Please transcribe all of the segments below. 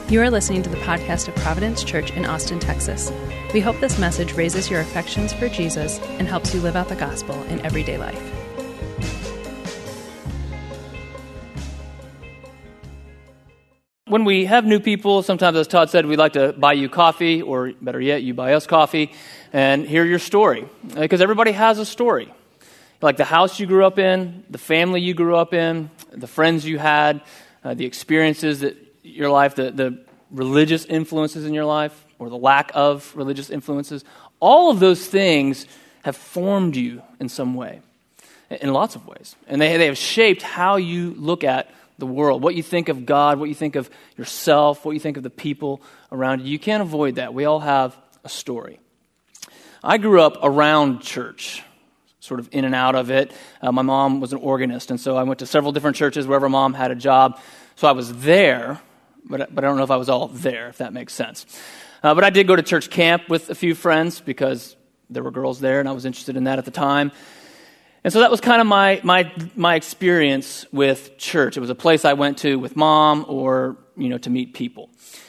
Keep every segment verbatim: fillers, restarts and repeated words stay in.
You are listening to the podcast of Providence Church in Austin, Texas. We hope this message raises your affections for Jesus and helps you live out the gospel in everyday life. When we have new people, sometimes, as Todd said, we like to buy you coffee, or better yet, you buy us coffee, and hear your story. Because everybody has a story. Like the house you grew up in, the family you grew up in, the friends you had, uh, the experiences that your life, the, the religious influences in your life, or the lack of religious influences. All of those things have formed you in some way, in lots of ways. And they, they have shaped how you look at the world, what you think of God, what you think of yourself, what you think of the people around you. You can't avoid that. We all have a story. I grew up around church, sort of in and out of it. Uh, my mom was an organist, and so I went to several different churches wherever Mom had a job. So I was there, but, but I don't know if I was all there, if that makes sense. Uh, but I did go to church camp with a few friends because there were girls there, and I was interested in that at the time. And so that was kind of my my my experience with church. It was a place I went to with Mom, or you know, to meet people.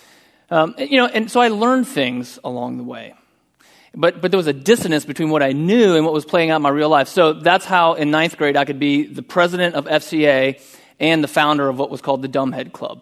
Um, you know, and so I learned things along the way. But but there was a dissonance between what I knew and what was playing out in my real life. So that's how in ninth grade I could be the president of F C A and the founder of what was called the Dumbhead Club.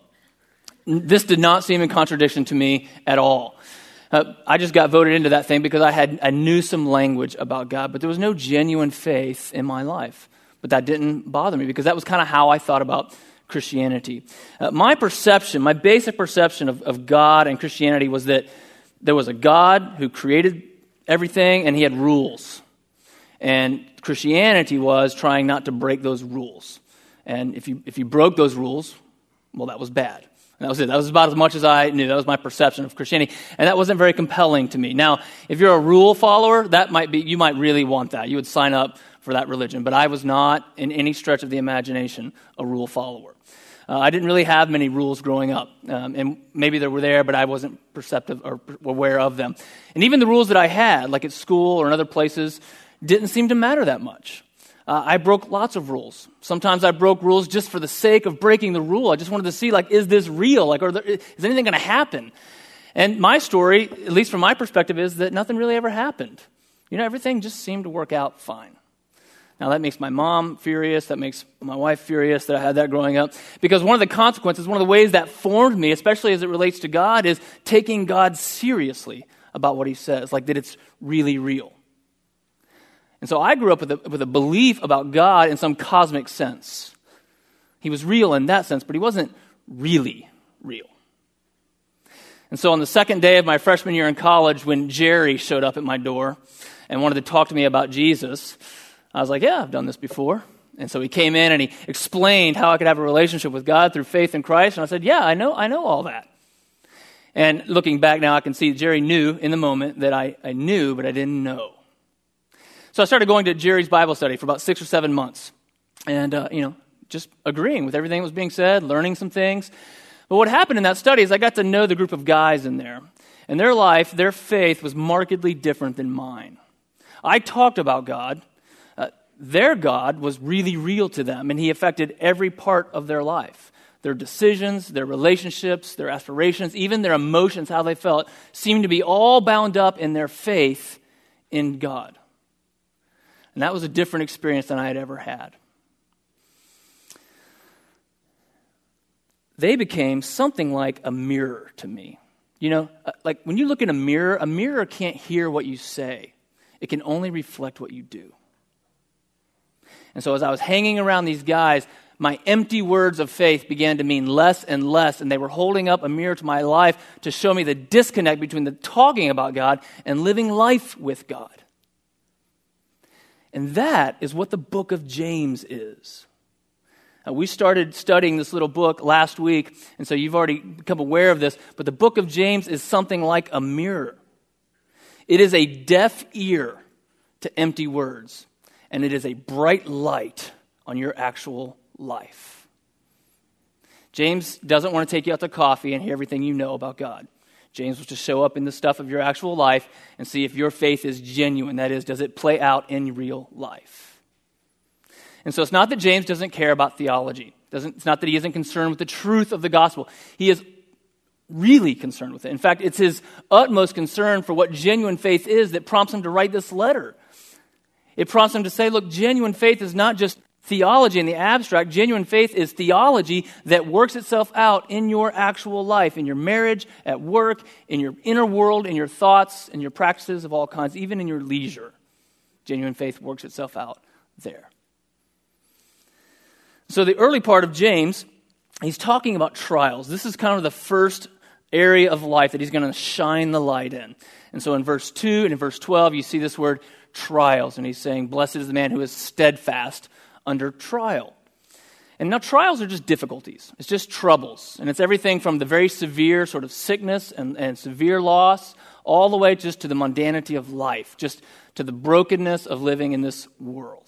This did not seem in contradiction to me at all. Uh, I just got voted into that thing because I had I knew some language about God, but there was no genuine faith in my life. But that didn't bother me because that was kind of how I thought about Christianity. Uh, my perception, my basic perception of, of God and Christianity was that there was a God who created everything and he had rules. And Christianity was trying not to break those rules. And if you if you broke those rules, well, that was bad. And that was it. That was about as much as I knew. That was my perception of Christianity. And that wasn't very compelling to me. Now, if you're a rule follower, that might be, you might really want that. You would sign up for that religion. But I was not, in any stretch of the imagination, a rule follower. Uh, I didn't really have many rules growing up. Um, and maybe they were there, but I wasn't perceptive or aware of them. And even the rules that I had, like at school or in other places, didn't seem to matter that much. Uh, I broke lots of rules. Sometimes I broke rules just for the sake of breaking the rule. I just wanted to see, like, is this real? Like, are there, is anything going to happen? And my story, at least from my perspective, is that nothing really ever happened. You know, everything just seemed to work out fine. Now, that makes my mom furious. That makes my wife furious that I had that growing up. Because one of the consequences, one of the ways that formed me, especially as it relates to God, is taking God seriously about what he says, like that it's really real. And so I grew up with a, with a belief about God in some cosmic sense. He was real in that sense, but he wasn't really real. And so on the second day of my freshman year in college, when Jerry showed up at my door and wanted to talk to me about Jesus, I was like, yeah, I've done this before. And so he came in and he explained how I could have a relationship with God through faith in Christ. And I said, yeah, I know, I know all that. And looking back now, I can see Jerry knew in the moment that I, I knew, but I didn't know. So I started going to Jerry's Bible study for about six or seven months. And, uh, you know, just agreeing with everything that was being said, learning some things. But what happened in that study is I got to know the group of guys in there. And their life, their faith was markedly different than mine. I talked about God. Uh, their God was really real to them, and he affected every part of their life. Their decisions, their relationships, their aspirations, even their emotions, how they felt, seemed to be all bound up in their faith in God. And that was a different experience than I had ever had. They became something like a mirror to me. You know, like when you look in a mirror, a mirror can't hear what you say. It can only reflect what you do. And so as I was hanging around these guys, my empty words of faith began to mean less and less, and they were holding up a mirror to my life to show me the disconnect between the talking about God and living life with God. And that is what the book of James is. Uh, we started studying this little book last week, and so you've already become aware of this, but the book of James is something like a mirror. It is a deaf ear to empty words, and it is a bright light on your actual life. James doesn't want to take you out to coffee and hear everything you know about God. James was to show up in the stuff of your actual life and see if your faith is genuine. That is, does it play out in real life? And so it's not that James doesn't care about theology. Doesn't, it's not that he isn't concerned with the truth of the gospel. He is really concerned with it. In fact, it's his utmost concern for what genuine faith is that prompts him to write this letter. It prompts him to say, look, genuine faith is not just theology in the abstract. Genuine faith is theology that works itself out in your actual life, in your marriage, at work, in your inner world, in your thoughts, in your practices of all kinds, even in your leisure. Genuine faith works itself out there. So the early part of James, he's talking about trials. This is kind of the first area of life that he's going to shine the light in. And so in verse two and in verse twelve, you see this word trials. And he's saying, blessed is the man who is steadfast under trial. And now trials are just difficulties. It's just troubles. And it's everything from the very severe sort of sickness and, and severe loss all the way just to the mundanity of life, just to the brokenness of living in this world.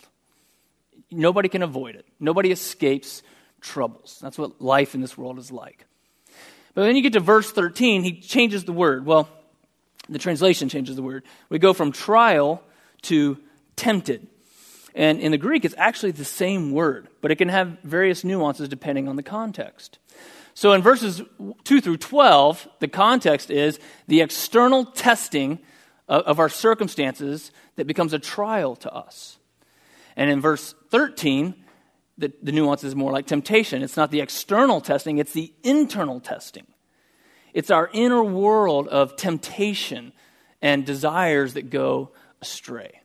Nobody can avoid it. Nobody escapes troubles. That's what life in this world is like. But then you get to verse thirteen, he changes the word. Well, the translation changes the word. We go from trial to tempted. And in the Greek, it's actually the same word, but it can have various nuances depending on the context. So in verses two through twelve, the context is the external testing of, of our circumstances that becomes a trial to us. And in verse thirteen, the, the nuance is more like temptation. It's not the external testing, it's the internal testing. It's our inner world of temptation and desires that go astray.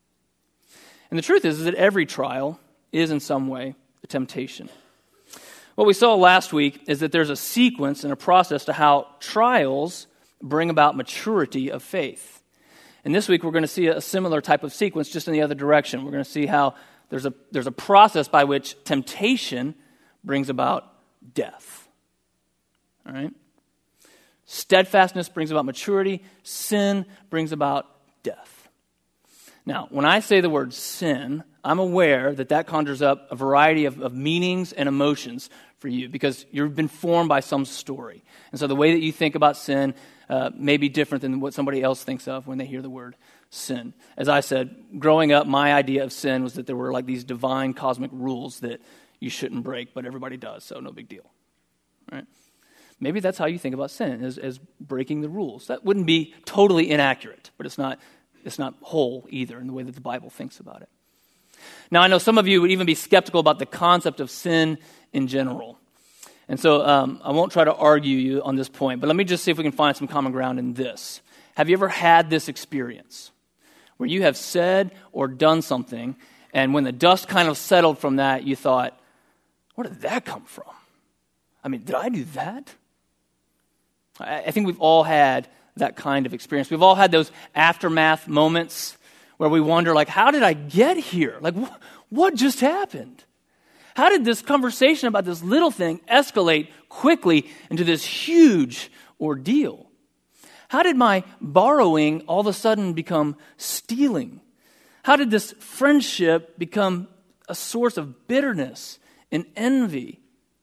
And the truth is, is that every trial is in some way a temptation. What we saw last week is that there's a sequence and a process to how trials bring about maturity of faith. And this week we're going to see a similar type of sequence just in the other direction. We're going to see how there's a, there's a process by which temptation brings about death. All right? Steadfastness brings about maturity. Sin brings about death. Now, when I say the word sin, I'm aware that that conjures up a variety of, of meanings and emotions for you because you've been formed by some story. And so the way that you think about sin uh, may be different than what somebody else thinks of when they hear the word sin. As I said, growing up, my idea of sin was that there were like these divine cosmic rules that you shouldn't break, but everybody does, so no big deal. Right? Maybe that's how you think about sin, as, as breaking the rules. That wouldn't be totally inaccurate, but it's not it's not whole either in the way that the Bible thinks about it. Now, I know some of you would even be skeptical about the concept of sin in general. And so um, I won't try to argue you on this point, but let me just see if we can find some common ground in this. Have you ever had this experience where you have said or done something, and when the dust kind of settled from that, you thought, where did that come from? I mean, did I do that? I think we've all had that kind of experience. We've all had those aftermath moments where we wonder, like, how did I get here? Like, wh- what just happened? How did this conversation about this little thing escalate quickly into this huge ordeal? How did my borrowing all of a sudden become stealing? How did this friendship become a source of bitterness and envy?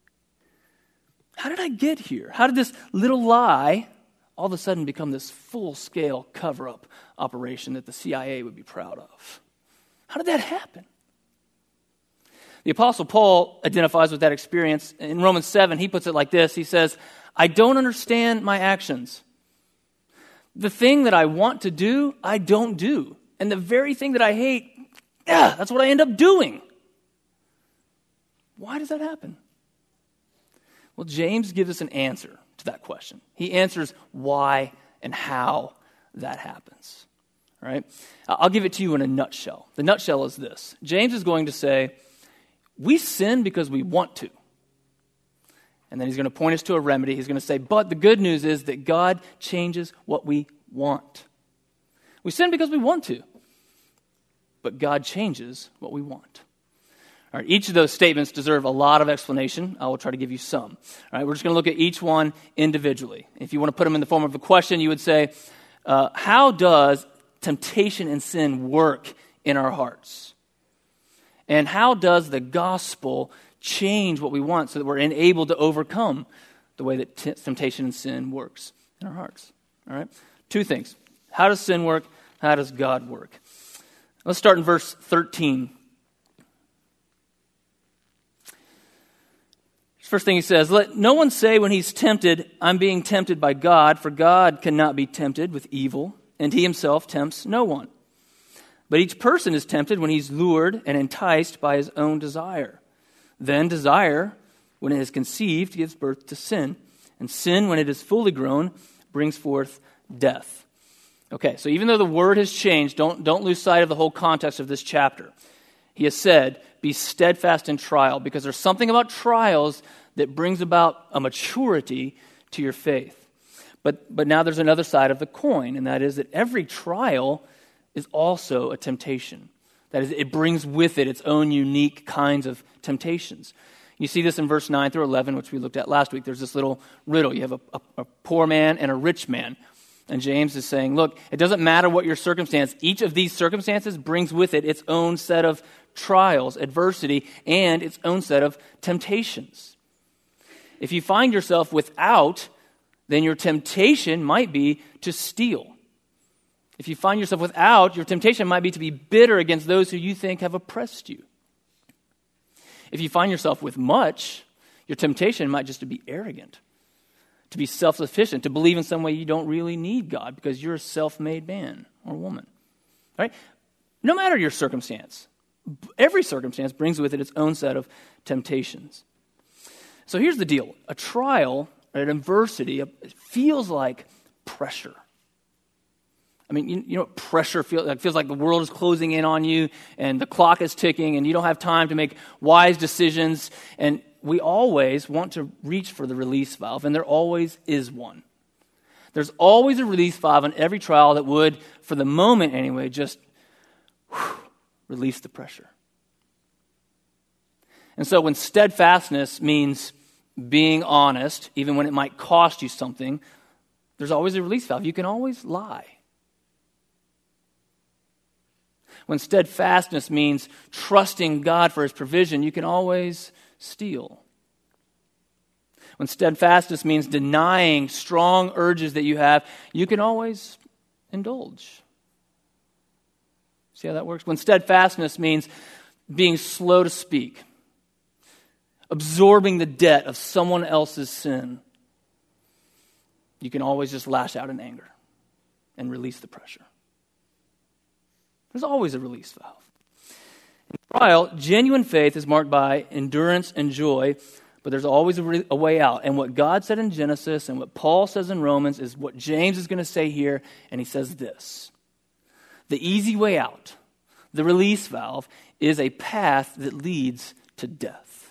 How did I get here? How did this little lie all of a sudden become this full-scale cover-up operation that the C I A would be proud of? How did that happen? The Apostle Paul identifies with that experience. In Romans seven, he puts it like this. He says, I don't understand my actions. The thing that I want to do, I don't do. And the very thing that I hate, yeah, that's what I end up doing. Why does that happen? Well, James gives us an answer to that question. He answers why and how that happens. All right? I'll give it to you in a nutshell. The nutshell is this. James is going to say, we sin because we want to. And then he's going to point us to a remedy. He's going to say, but the good news is that God changes what we want. We sin because we want to. But God changes what we want. All right, each of those statements deserve a lot of explanation. I will try to give you some. All right, we're just going to look at each one individually. If you want to put them in the form of a question, you would say, uh, how does temptation and sin work in our hearts? And how does the gospel change what we want so that we're enabled to overcome the way that t- temptation and sin works in our hearts? All right, two things. How does sin work? How does God work? Let's start in verse thirteen. First thing he says, let no one say when he's tempted, I'm being tempted by God, for God cannot be tempted with evil, and he himself tempts no one. But each person is tempted when he's lured and enticed by his own desire. Then desire, when it is conceived, gives birth to sin. And sin, when it is fully grown, brings forth death. Okay, so even though the word has changed, don't, don't lose sight of the whole context of this chapter. He has said, be steadfast in trial, because there's something about trials that brings about a maturity to your faith. But, but now there's another side of the coin, and that is that every trial is also a temptation. That is, it brings with it its own unique kinds of temptations. You see this in verse nine through eleven, which we looked at last week. There's this little riddle. You have a, a, a poor man and a rich man. And James is saying, look, it doesn't matter what your circumstance. Each of these circumstances brings with it its own set of trials, adversity, and its own set of temptations. If you find yourself without, then your temptation might be to steal. If you find yourself without, your temptation might be to be bitter against those who you think have oppressed you. If you find yourself with much, your temptation might just to be arrogant, to be self-sufficient, to believe in some way you don't really need God because you're a self-made man or woman. Right? No matter your circumstance, every circumstance brings with it its own set of temptations. So here's the deal. A trial, an adversity, it feels like pressure. I mean, you, you know what pressure feels like? It feels like the world is closing in on you and the clock is ticking and you don't have time to make wise decisions. And we always want to reach for the release valve, and there always is one. There's always a release valve in every trial that would, for the moment anyway, just whew, release the pressure. And so when steadfastness means being honest, even when it might cost you something, there's always a release valve. You can always lie. When steadfastness means trusting God for his provision, you can always steal. When steadfastness means denying strong urges that you have, you can always indulge. See how that works? When steadfastness means being slow to speak, absorbing the debt of someone else's sin, you can always just lash out in anger and release the pressure. There's always a release valve. In trial, genuine faith is marked by endurance and joy, but there's always a, re- a way out. And what God said in Genesis and what Paul says in Romans is what James is going to say here, and he says this. The easy way out, the release valve, is a path that leads to death.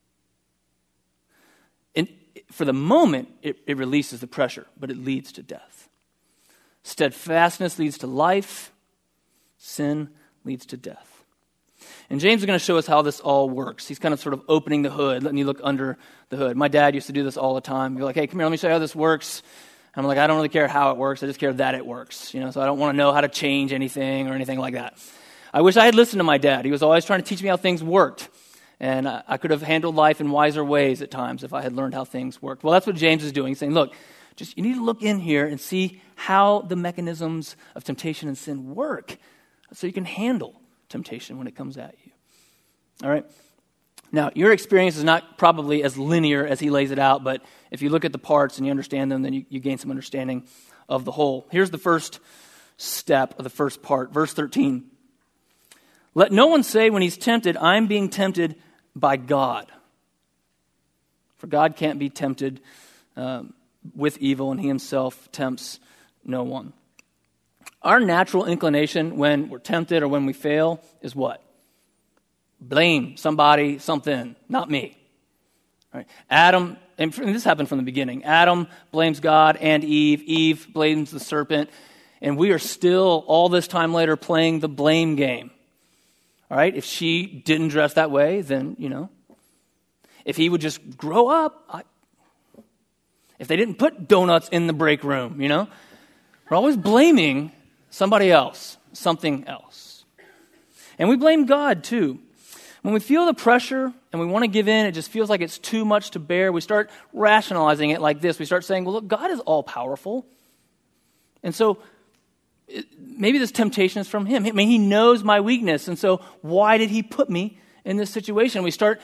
And for the moment, it, it releases the pressure, but it leads to death. Steadfastness leads to life. Sin leads to death. And James is going to show us how this all works. He's kind of sort of opening the hood, letting you look under the hood. My dad used to do this all the time. He'd be like, hey, come here, let me show you how this works. I'm like, I don't really care how it works. I just care that it works. You know, so I don't want to know how to change anything or anything like that. I wish I had listened to my dad. He was always trying to teach me how things worked. And I, I could have handled life in wiser ways at times if I had learned how things worked. Well, that's what James is doing. He's saying, look, just you need to look in here and see how the mechanisms of temptation and sin work, so you can handle temptation when it comes at you. All right? Now, your experience is not probably as linear as he lays it out, but if you look at the parts and you understand them, then you, you gain some understanding of the whole. Here's the first step of the first part, verse thirteen. Let no one say when he's tempted, I'm being tempted by God. For God can't be tempted um, with evil, and he himself tempts no one. Our natural inclination when we're tempted or when we fail is what? Blame somebody, something, not me. All right. Adam, and this happened from the beginning. Adam blames God and Eve. Eve blames the serpent. And we are still, all this time later, playing the blame game. All right. If she didn't dress that way, then, you know. If he would just grow up. I, if they didn't put donuts in the break room, you know. We're always blaming somebody else, something else. And we blame God too. When we feel the pressure and we want to give in, it just feels like it's too much to bear. We start rationalizing it like this. We start saying, well, look, God is all powerful. And so it, maybe this temptation is from him. I mean, he knows my weakness. And so why did he put me in this situation? We start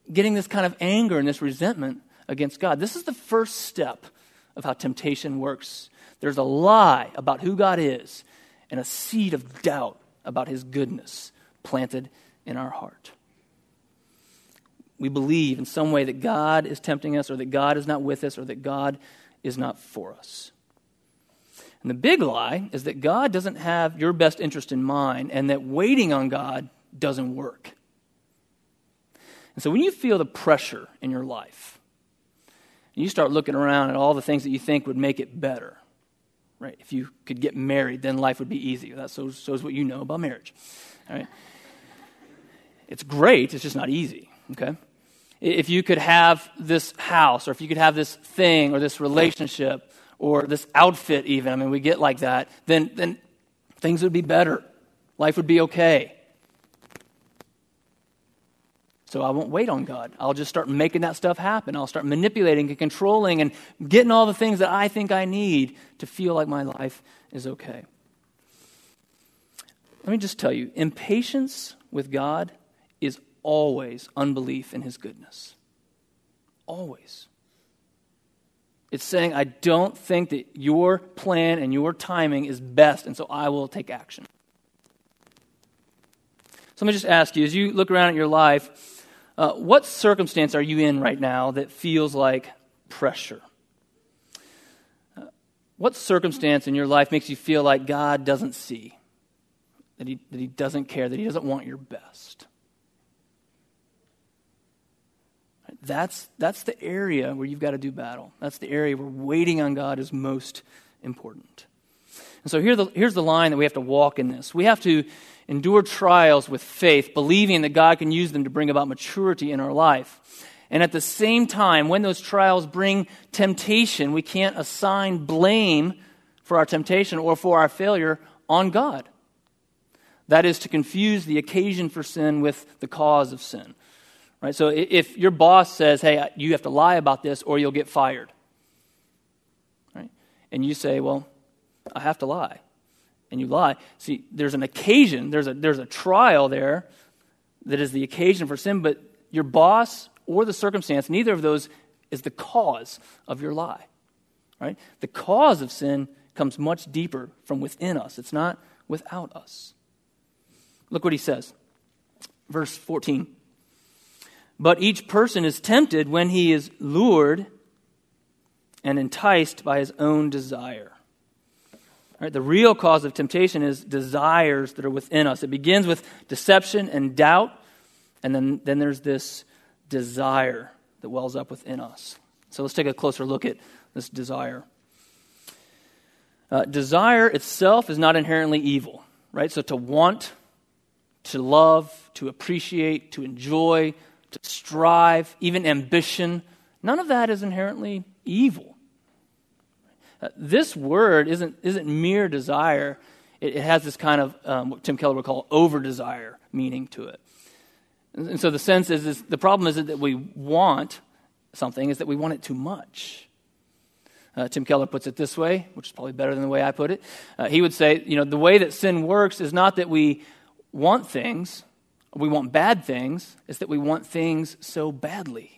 getting this kind of anger and this resentment against God. This is the first step of how temptation works. There's a lie about who God is and a seed of doubt about his goodness planted in our heart. We believe in some way that God is tempting us, or that God is not with us, or that God is not for us. And the big lie is that God doesn't have your best interest in mind, and that waiting on God doesn't work. And so when you feel the pressure in your life, and you start looking around at all the things that you think would make it better, right? If you could get married, then life would be easy. That shows, shows what you know about marriage, all right? It's great, it's just not easy, okay? If you could have this house, or if you could have this thing, or this relationship, or this outfit even, I mean, we get like that, then, then things would be better. Life would be okay. So I won't wait on God. I'll just start making that stuff happen. I'll start manipulating and controlling and getting all the things that I think I need to feel like my life is okay. Let me just tell you, impatience with God is always unbelief in his goodness. Always. It's saying, I don't think that your plan and your timing is best, and so I will take action. So let me just ask you, as you look around at your life, uh, what circumstance are you in right now that feels like pressure? Uh, what circumstance in your life makes you feel like God doesn't see, that he, that he doesn't care, that he doesn't want your best? That's, that's the area where you've got to do battle. That's the area where waiting on God is most important. And so here the, here's the line that we have to walk in this. We have to endure trials with faith, believing that God can use them to bring about maturity in our life. And at the same time, when those trials bring temptation, we can't assign blame for our temptation or for our failure on God. That is to confuse the occasion for sin with the cause of sin. Right? So if your boss says, hey, you have to lie about this or you'll get fired, right? And you say, well, I have to lie. And you lie. See, there's an occasion, there's a there's a trial there that is the occasion for sin, but your boss or the circumstance, neither of those is the cause of your lie. Right? The cause of sin comes much deeper from within us. It's not without us. Look what he says. Verse fourteen. But each person is tempted when he is lured and enticed by his own desire. Right, the real cause of temptation is desires that are within us. It begins with deception and doubt, and then, then there's this desire that wells up within us. So let's take a closer look at this desire. Uh, desire itself is not inherently evil, right? So to want, to love, to appreciate, to enjoy, to strive, even ambition, none of that is inherently evil. Uh, this word isn't isn't mere desire. It, it has this kind of, um, what Tim Keller would call over-desire meaning to it. And, and so the sense is, is, the problem isn't that we want something, is that we want it too much. Uh, Tim Keller puts it this way, which is probably better than the way I put it. Uh, he would say, you know, the way that sin works is not that we want things, we want bad things, it's that we want things so badly.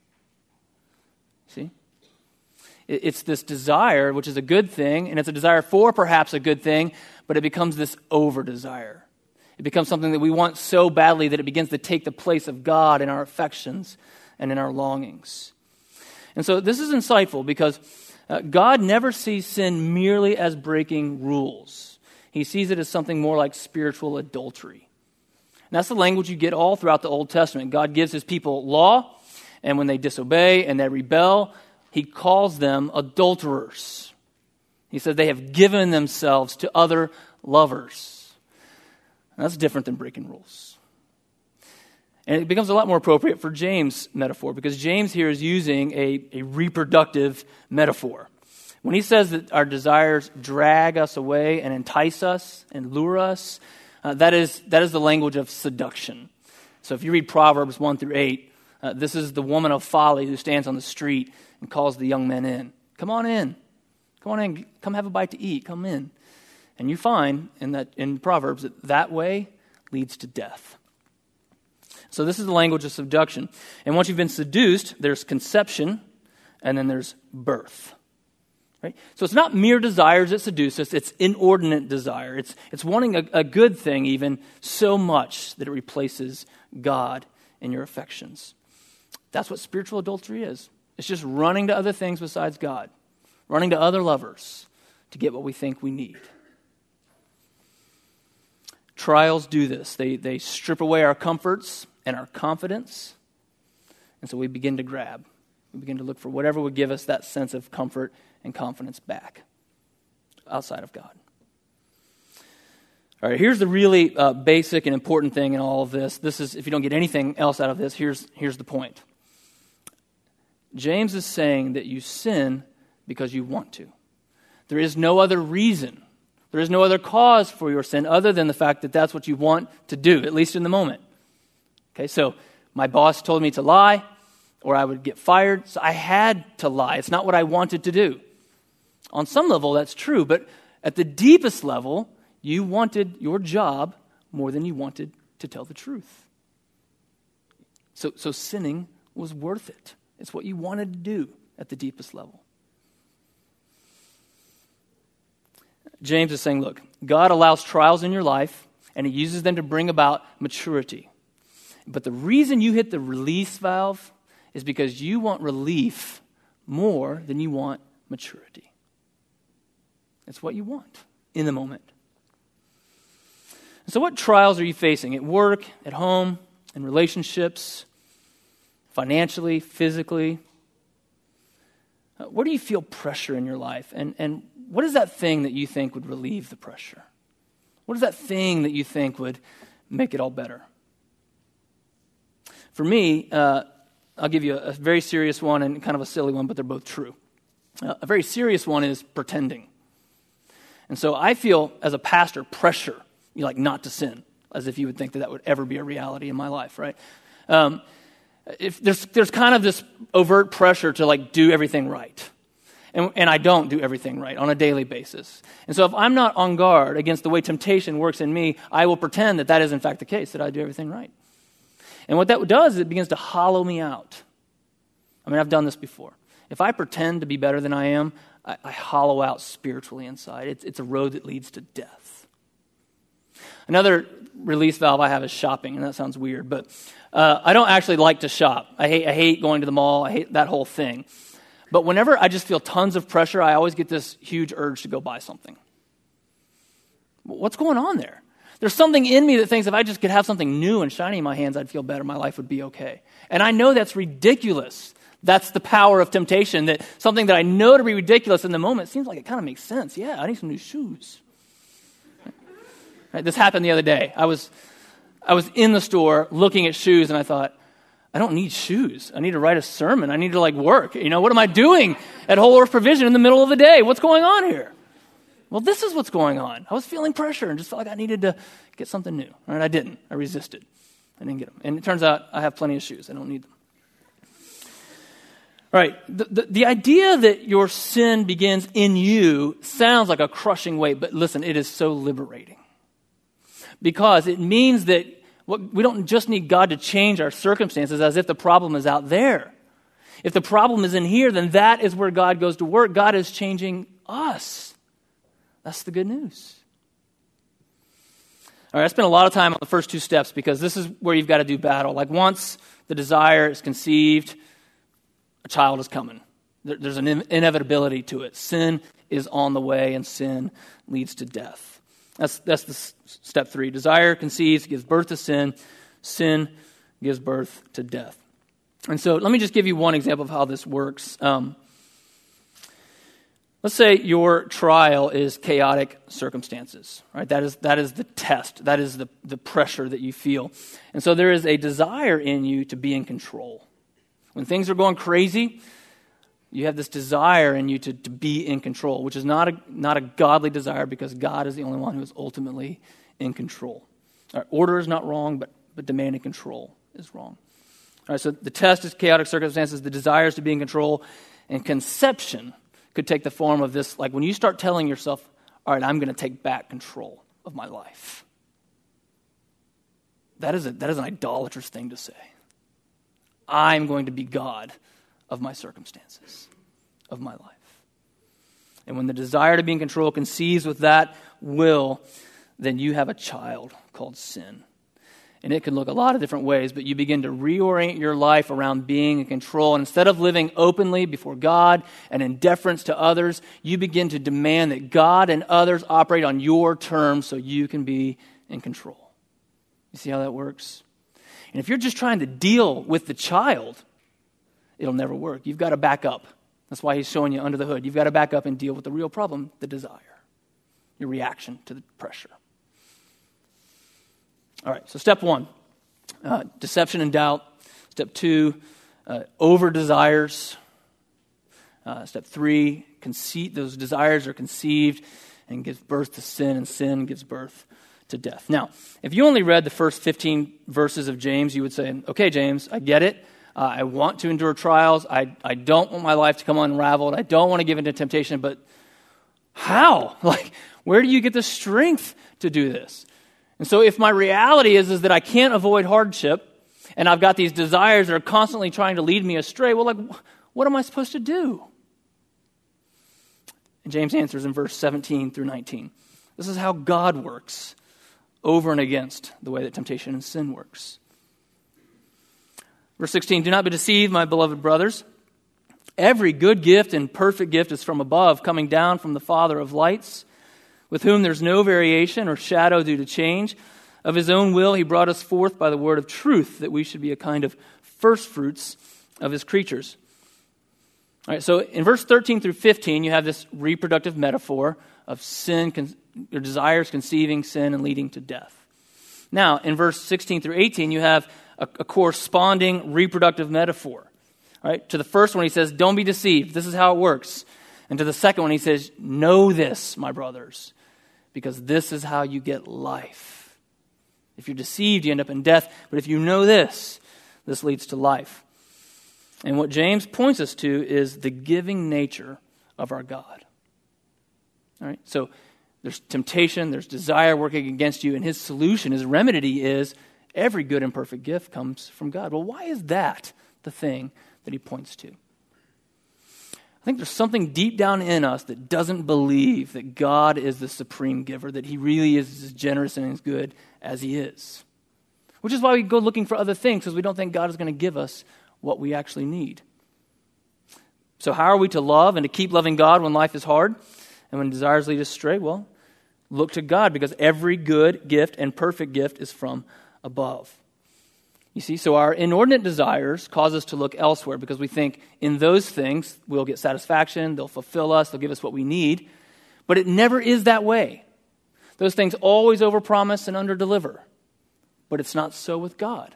See? It's this desire, which is a good thing, and it's a desire for perhaps a good thing, but it becomes this over-desire. It becomes something that we want so badly that it begins to take the place of God in our affections and in our longings. And so this is insightful because uh, God never sees sin merely as breaking rules. He sees it as something more like spiritual adultery. And that's the language you get all throughout the Old Testament. God gives his people law, and when they disobey and they rebel, he calls them adulterers. He says they have given themselves to other lovers. And that's different than breaking rules. And it becomes a lot more appropriate for James' metaphor, because James here is using a, a reproductive metaphor. When he says that our desires drag us away and entice us and lure us, uh, that is that is the language of seduction. So if you read Proverbs one through eight, uh, this is the woman of folly who stands on the street and calls the young men in. Come on in. Come on in. Come have a bite to eat. Come in. And you find in that in Proverbs that that way leads to death. So this is the language of seduction. And once you've been seduced, there's conception, and then there's birth. Right? So it's not mere desires that seduce us, it's inordinate desire. It's, it's wanting a, a good thing even so much that it replaces God in your affections. That's what spiritual adultery is. It's just running to other things besides God, running to other lovers to get what we think we need. Trials do this. They, they strip away our comforts and our confidence, and so we begin to grab. We begin to look for whatever would give us that sense of comfort and confidence back outside of God. All right, here's the really uh, basic and important thing in all of this. This is, if you don't get anything else out of this, here's, here's the point. James is saying that you sin because you want to. There is no other reason. There is no other cause for your sin other than the fact that that's what you want to do, at least in the moment. Okay, so my boss told me to lie, or I would get fired, so I had to lie. It's not what I wanted to do. On some level, that's true, but at the deepest level, you wanted your job more than you wanted to tell the truth. So, so sinning was worth it. It's what you wanted to do at the deepest level. James is saying, look, God allows trials in your life, and he uses them to bring about maturity. But the reason you hit the release valve is because you want relief more than you want maturity. It's what you want in the moment. So what trials are you facing at work, at home, in relationships, financially, physically? Uh, where do you feel pressure in your life? And, and what is that thing that you think would relieve the pressure? What is that thing that you think would make it all better? For me, uh, I'll give you a, a very serious one and kind of a silly one, but they're both true. Uh, a very serious one is pretending. And so I feel, as a pastor, pressure, you know, like not to sin, as if you would think that that would ever be a reality in my life, right? Um, if there's there's kind of this overt pressure to like do everything right. And, and I don't do everything right on a daily basis. And so if I'm not on guard against the way temptation works in me, I will pretend that that is in fact the case, that I do everything right. And what that does is it begins to hollow me out. I mean, I've done this before. If I pretend to be better than I am, I, I hollow out spiritually inside. It's, it's a road that leads to death. Another release valve I have is shopping, and that sounds weird, but uh, I don't actually like to shop. I hate, I hate going to the mall. I hate that whole thing. But whenever I just feel tons of pressure, I always get this huge urge to go buy something. What's going on there? There's something in me that thinks if I just could have something new and shiny in my hands, I'd feel better. My life would be okay. And I know that's ridiculous. That's the power of temptation, that something that I know to be ridiculous in the moment seems like it kind of makes sense. Yeah, I need some new shoes. Right, this happened the other day. I was I was in the store looking at shoes, and I thought, I don't need shoes. I need to write a sermon. I need to like work. You know, what am I doing at Whole Earth Provision in the middle of the day? What's going on here? Well, this is what's going on. I was feeling pressure and just felt like I needed to get something new. Right? I didn't. I resisted. I didn't get them. And it turns out I have plenty of shoes. I don't need them. All right. The, the, the idea that your sin begins in you sounds like a crushing weight, but listen, it is so liberating. Because it means that what, we don't just need God to change our circumstances as if the problem is out there. If the problem is in here, then that is where God goes to work. God is changing us. That's the good news. All right, I spent a lot of time on the first two steps because this is where you've got to do battle. Like once the desire is conceived, a child is coming. There, there's an in- inevitability to it. Sin is on the way, and sin leads to death. That's that's the s- step three. Desire conceives, gives birth to sin. Sin gives birth to death. And so let me just give you one example of how this works. Um, let's say your trial is chaotic circumstances, right? That is that is the test. That is the, the pressure that you feel. And so there is a desire in you to be in control. When things are going crazy, you have this desire in you to, to be in control, which is not a not a godly desire because God is the only one who is ultimately in control. All right, order is not wrong, but, but demanding control is wrong. All right, so the test is chaotic circumstances. The desire is to be in control. And conception could take the form of this, like when you start telling yourself, all right, I'm going to take back control of my life. that is, a, that is an idolatrous thing to say. I'm going to be God of my circumstances, of my life. And when the desire to be in control conceives with that will, then you have a child called sin. And it can look a lot of different ways, but you begin to reorient your life around being in control. And instead of living openly before God and in deference to others, you begin to demand that God and others operate on your terms so you can be in control. You see how that works? And if you're just trying to deal with the child, it'll never work. You've got to back up. That's why he's showing you under the hood. You've got to back up and deal with the real problem, the desire, your reaction to the pressure. All right, so step one, uh, deception and doubt. Step two, uh, over desires. Uh, step three, conceit. Those desires are conceived and gives birth to sin, and sin gives birth to death. Now, if you only read the first fifteen verses of James, you would say, okay, James, I get it. Uh, I want to endure trials. I, I don't want my life to come unraveled. I don't want to give into temptation, but how? Like, where do you get the strength to do this? And so if my reality is, is that I can't avoid hardship, and I've got these desires that are constantly trying to lead me astray, well, like, what am I supposed to do? And James answers in verse seventeen through nineteen. This is how God works over and against the way that temptation and sin works. Verse sixteen, do not be deceived, my beloved brothers. Every good gift and perfect gift is from above, coming down from the Father of lights, with whom there's no variation or shadow due to change. Of his own will, he brought us forth by the word of truth, that we should be a kind of first fruits of his creatures. All right, so in verse thirteen through fifteen, you have this reproductive metaphor of sin, con- your desires conceiving sin and leading to death. Now, in verse sixteen through eighteen, you have a, a corresponding reproductive metaphor. All right, to the first one, he says, don't be deceived. This is how it works. And to the second one, he says, know this, my brothers, because this is how you get life. If you're deceived, you end up in death. But if you know this, this leads to life. And what James points us to is the giving nature of our God. All right, so there's temptation, there's desire working against you, and his solution, his remedy is every good and perfect gift comes from God. Well, why is that the thing that he points to? I think there's something deep down in us that doesn't believe that God is the supreme giver, that he really is as generous and as good as he is. Which is why we go looking for other things, because we don't think God is going to give us what we actually need. So how are we to love and to keep loving God when life is hard and when desires lead us astray? Well, look to God, because every good gift and perfect gift is from above. You see, so our inordinate desires cause us to look elsewhere because we think in those things we'll get satisfaction, they'll fulfill us, they'll give us what we need. But it never is that way. Those things always overpromise and underdeliver. But it's not so with God.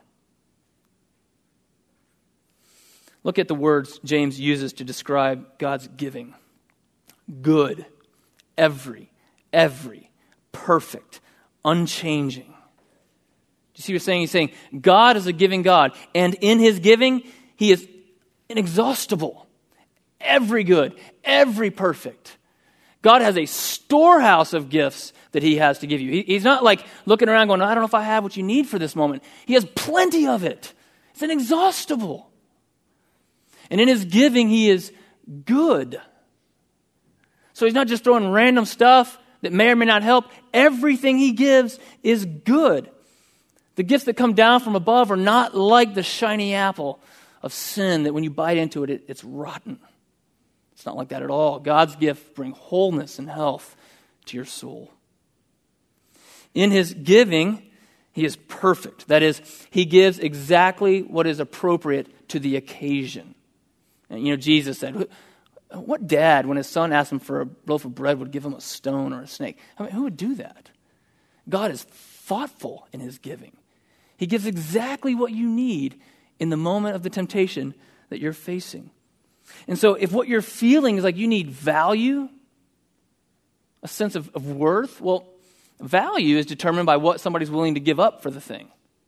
Look at the words James uses to describe God's giving. Good, every, every, perfect, unchanging. You see what he's saying? He's saying God is a giving God. And in his giving, he is inexhaustible. Every good, every perfect. God has a storehouse of gifts that he has to give you. He, he's not like looking around going, I don't know if I have what you need for this moment. He has plenty of it. It's inexhaustible. And in his giving, he is good. So he's not just throwing random stuff that may or may not help. Everything he gives is good. The gifts that come down from above are not like the shiny apple of sin that when you bite into it, it it's rotten. It's not like that at all. God's gifts bring wholeness and health to your soul. In his giving, he is perfect. That is, he gives exactly what is appropriate to the occasion. And, you know, Jesus said, what dad, when his son asked him for a loaf of bread, would give him a stone or a snake? I mean, who would do that? God is thoughtful in his giving. He gives exactly what you need in the moment of the temptation that you're facing. And so if what you're feeling is like you need value, a sense of, of worth, well, value is determined by what somebody's willing to give up for the thing.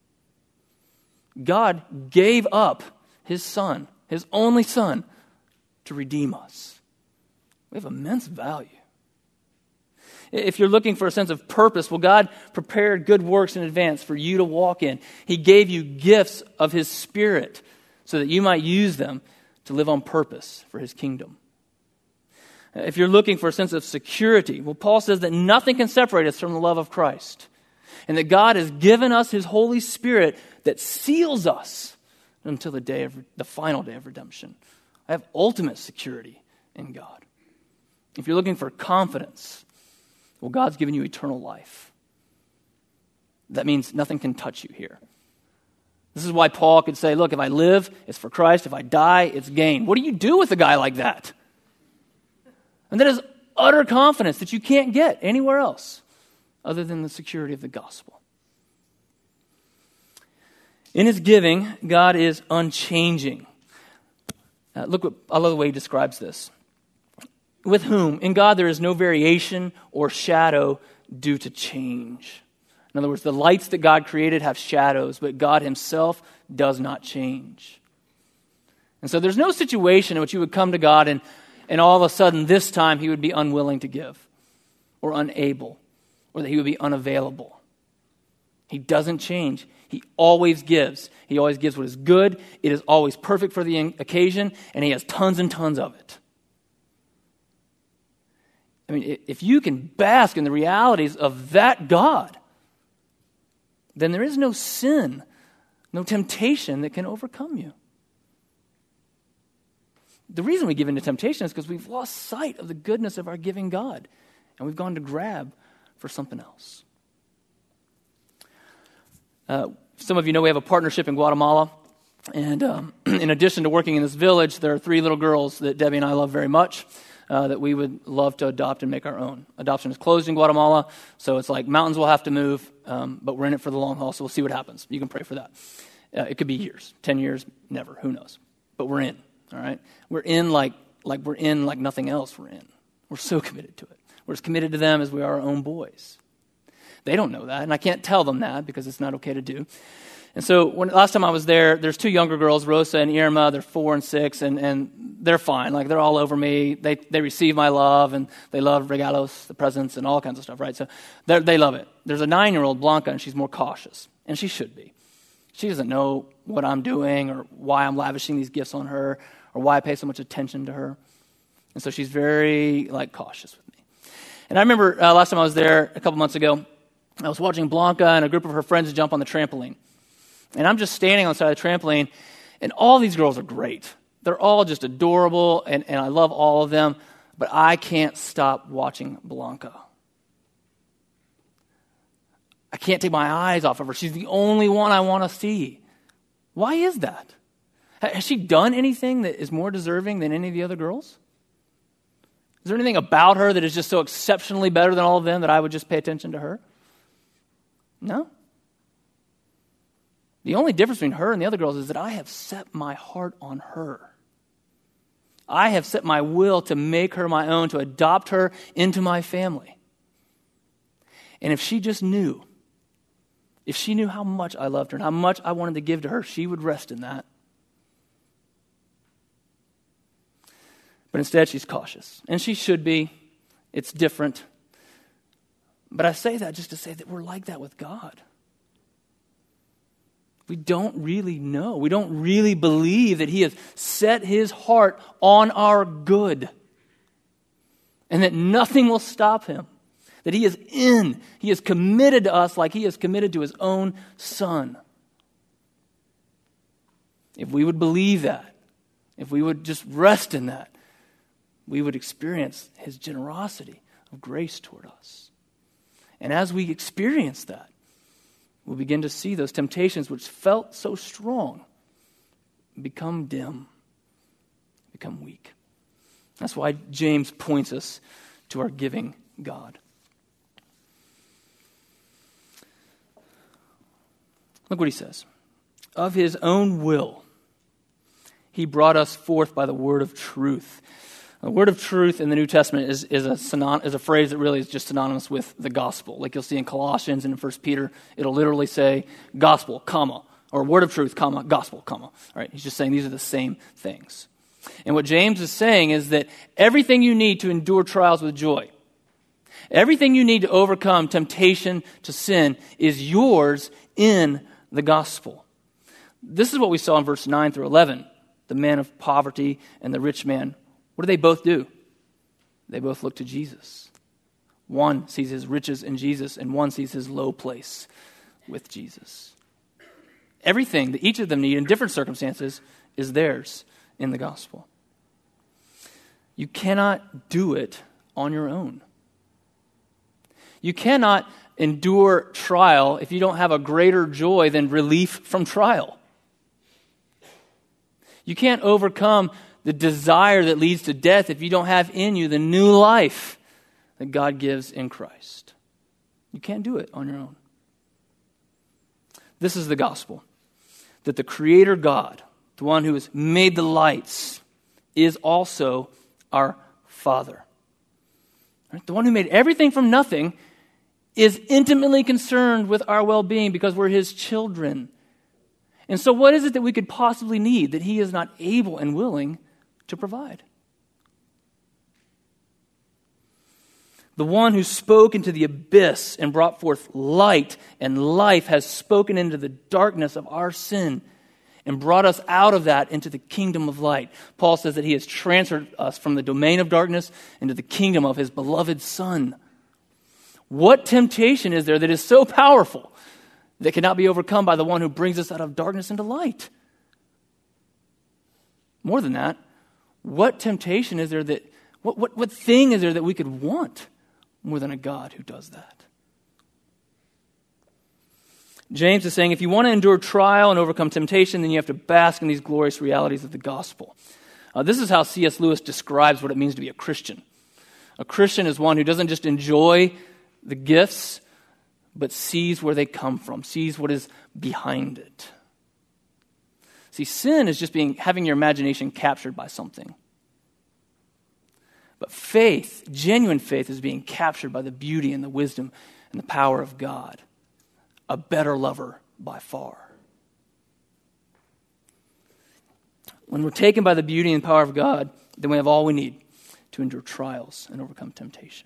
God gave up his son, his only son, to redeem us. We have immense value. If you're looking for a sense of purpose, well, God prepared good works in advance for you to walk in. He gave you gifts of His Spirit so that you might use them to live on purpose for His kingdom. If you're looking for a sense of security, well, Paul says that nothing can separate us from the love of Christ, and that God has given us His Holy Spirit that seals us until the day of the final day of redemption. I have ultimate security in God. If you're looking for confidence, well, God's given you eternal life. That means nothing can touch you here. This is why Paul could say, look, if I live, it's for Christ. If I die, it's gain. What do you do with a guy like that? And that is utter confidence that you can't get anywhere else other than the security of the gospel. In His giving, God is unchanging. Uh, look what I love the way He describes this. With whom, in God, there is no variation or shadow due to change. In other words, the lights that God created have shadows, but God Himself does not change. And so there's no situation in which you would come to God and, and all of a sudden this time He would be unwilling to give or unable or that He would be unavailable. He doesn't change. He always gives. He always gives what is good. It is always perfect for the occasion, and He has tons and tons of it. I mean, if you can bask in the realities of that God, then there is no sin, no temptation that can overcome you. The reason we give into temptation is because we've lost sight of the goodness of our giving God, and we've gone to grab for something else. Uh, some of you know we have a partnership in Guatemala, and um, in addition to working in this village, there are three little girls that Debbie and I love very much uh, that we would love to adopt and make our own. Adoption is closed in Guatemala, so it's like mountains will have to move, um, but we're in it for the long haul, so we'll see what happens. You can pray for that. Uh, it could be years, ten years, never, who knows. But we're in, all right? We're in like like we're in like nothing else we're in. We're so committed to it. We're as committed to them as we are our own boys. They don't know that, and I can't tell them that because it's not okay to do. And so when last time I was there, there's two younger girls, Rosa and Irma. They're four and six, and, and they're fine. Like, they're all over me. They they receive my love, and they love regalos, the presents, and all kinds of stuff, right? So they love it. There's a nine-year-old, Blanca, and she's more cautious, and she should be. She doesn't know what I'm doing or why I'm lavishing these gifts on her or why I pay so much attention to her. And so she's very, like, cautious with me. And I remember uh, last time I was there a couple months ago, I was watching Blanca and a group of her friends jump on the trampoline. And I'm just standing on the side of the trampoline, and all these girls are great. They're all just adorable, and, and I love all of them, but I can't stop watching Blanca. I can't take my eyes off of her. She's the only one I want to see. Why is that? Has she done anything that is more deserving than any of the other girls? Is there anything about her that is just so exceptionally better than all of them that I would just pay attention to her? No. The only difference between her and the other girls is that I have set my heart on her. I have set my will to make her my own, to adopt her into my family. And if she just knew, if she knew how much I loved her and how much I wanted to give to her, she would rest in that. But instead, she's cautious. And she should be. It's different. But I say that just to say that we're like that with God. We don't really know. We don't really believe that He has set His heart on our good. And that nothing will stop Him. That He is in. He is committed to us like He is committed to His own Son. If we would believe that, if we would just rest in that, we would experience His generosity of grace toward us. And as we experience that, we'll begin to see those temptations which felt so strong become dim, become weak. That's why James points us to our giving God. Look what he says. Of His own will, He brought us forth by the word of truth. The word of truth in the New Testament is, is, a synon- is a phrase that really is just synonymous with the gospel. Like you'll see in Colossians and in First Peter, it'll literally say gospel, comma, or word of truth, comma, gospel, comma. All right, he's just saying these are the same things. And what James is saying is that everything you need to endure trials with joy, Everything you need to overcome temptation to sin is yours in the gospel. This is what we saw in verse nine through eleven. The man of poverty and the rich man. What do they both do? They both look to Jesus. One sees his riches in Jesus, and one sees his low place with Jesus. Everything that each of them need in different circumstances is theirs in the gospel. You cannot do it on your own. You cannot endure trial if you don't have a greater joy than relief from trial. You can't overcome the desire that leads to death if you don't have in you the new life that God gives in Christ. You can't do it on your own. This is the gospel, that the Creator God, the one who has made the lights, is also our Father. Right? The one who made everything from nothing is intimately concerned with our well-being because we're His children. And so what is it that we could possibly need that He is not able and willing to provide? The one who spoke into the abyss and brought forth light and life has spoken into the darkness of our sin and brought us out of that into the kingdom of light. Paul says that He has transferred us from the domain of darkness into the kingdom of His beloved Son. What temptation is there that is so powerful that cannot be overcome by the one who brings us out of darkness into light? More than that, what temptation is there that, what, what, what thing is there that we could want more than a God who does that? James is saying if you want to endure trial and overcome temptation, then you have to bask in these glorious realities of the gospel. Uh, this is how C S Lewis describes what it means to be a Christian. A Christian is one who doesn't just enjoy the gifts, but sees where they come from, sees what is behind it. See, sin is just being having your imagination captured by something. But faith, genuine faith, is being captured by the beauty and the wisdom and the power of God. A better lover by far. When we're taken by the beauty and power of God, then we have all we need to endure trials and overcome temptation.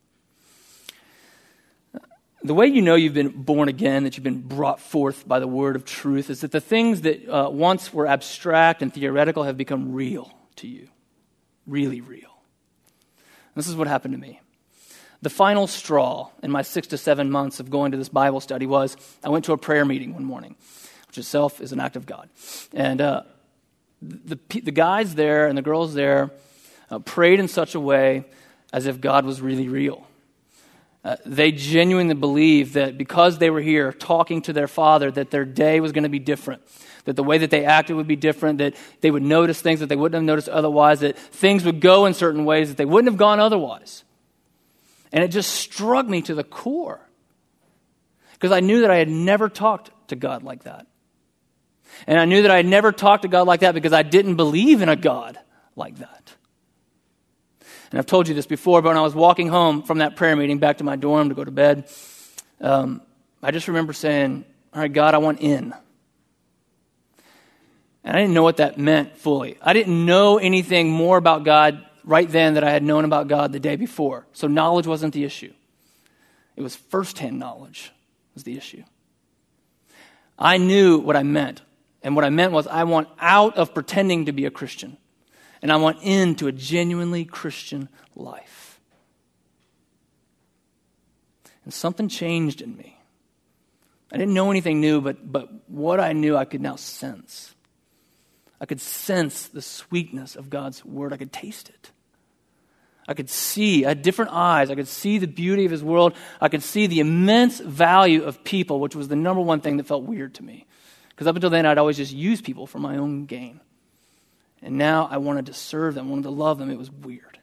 The way you know you've been born again, that you've been brought forth by the word of truth, is that the things that uh, once were abstract and theoretical have become real to you. Really real. This is what happened to me. The final straw in my six to seven months of going to this Bible study was I went to a prayer meeting one morning, which itself is an act of God. And uh, the, the guys there and the girls there uh, prayed in such a way as if God was really real. Uh, they genuinely believed that because they were here talking to their Father, that their day was going to be different, that the way that they acted would be different, that they would notice things that they wouldn't have noticed otherwise, that things would go in certain ways that they wouldn't have gone otherwise. And it just struck me to the core, because I knew that I had never talked to God like that. And I knew that I had never talked to God like that because I didn't believe in a God like that. And I've told you this before, but when I was walking home from that prayer meeting back to my dorm to go to bed, um, I just remember saying, all right, God, I want in. And I didn't know what that meant fully. I didn't know anything more about God right then that I had known about God the day before. So knowledge wasn't the issue. It was firsthand knowledge was the issue. I knew what I meant. And what I meant was I want out of pretending to be a Christian. And I want into a genuinely Christian life. And something changed in me. I didn't know anything new, but, but what I knew I could now sense. I could sense the sweetness of God's word. I could taste it. I could see, I had different eyes. I could see the beauty of His world. I could see the immense value of people, which was the number one thing that felt weird to me. Because up until then, I'd always just used people for my own gain. And now I wanted to serve them, wanted to love them. It was weird.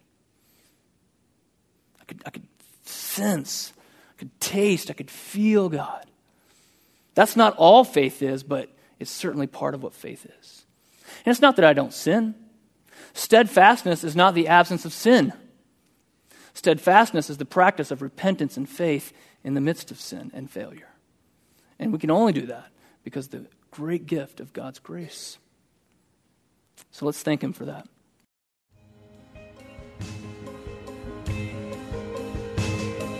I could, I could sense, I could taste, I could feel God. That's not all faith is, but it's certainly part of what faith is. And it's not that I don't sin. Steadfastness is not the absence of sin. Steadfastness is the practice of repentance and faith in the midst of sin and failure. And we can only do that because of the great gift of God's grace. So let's thank Him for that.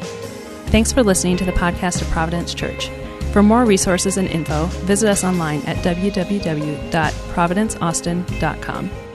Thanks for listening to the podcast of Providence Church. For more resources and info, visit us online at w w w dot providence austin dot com.